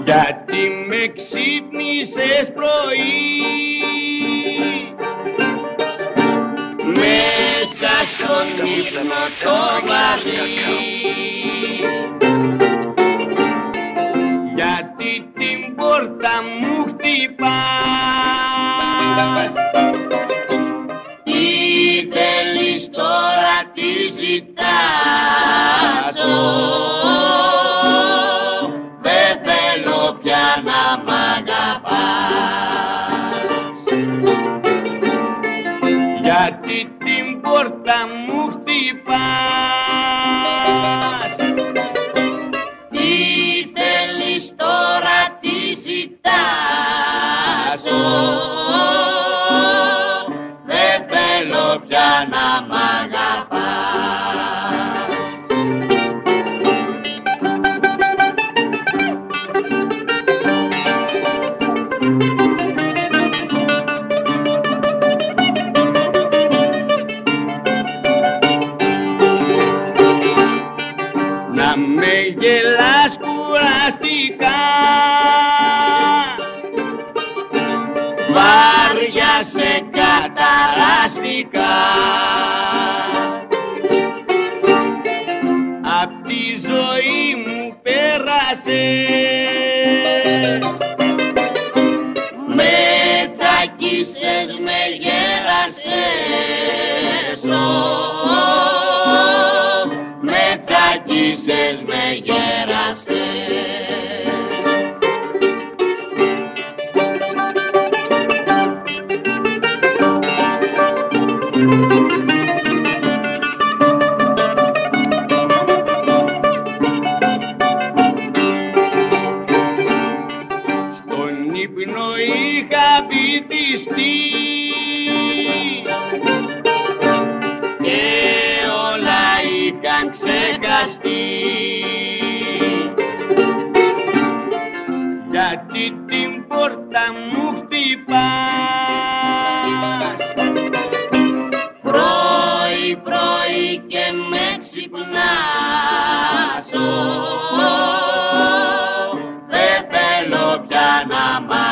Γιατί με ξύπνησες πρωί μέσα στον ύπνο το βαρύ, γιατί την πόρτα μου χτυπάς, τι θέλεις τώρα, τι ζητάς, δεν θέλω πια να μ' αγαπάς, γιατί την πόρτα μου χτυπάς, τι θέλεις τώρα, τι ζητάς, δεν θέλω πια να μ' αγαπάς. Να με γελάς κουραστικά, βάρια σε καταραστικά, απ' τη ζωή μου πέρασες, με τσακίσες, με γέρασες, με τσακίσες, με γέρασες. Στον ύπνο είχα βυθιστεί και όλα είχαν ξεχαστεί, γιατί την πόρτα μου χτυπάς, πρωί πρωί και με ξυπνάς, δεν θέλω πια να μ'